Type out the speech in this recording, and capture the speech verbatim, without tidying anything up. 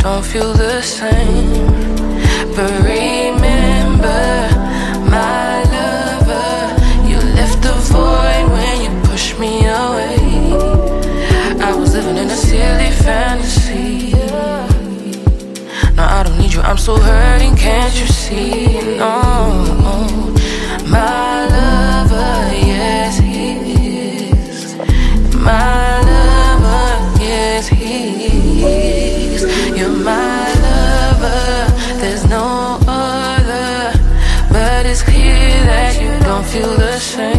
don't feel the same. But remember, my lover, you left the void when you pushed me away. I was living in a silly fantasy. No, I don't need you, I'm so hurting, can't you see? No, my lover, yes he is. My lover, yes he is. You're my lover, there's no other. But it's clear that you don't feel the same.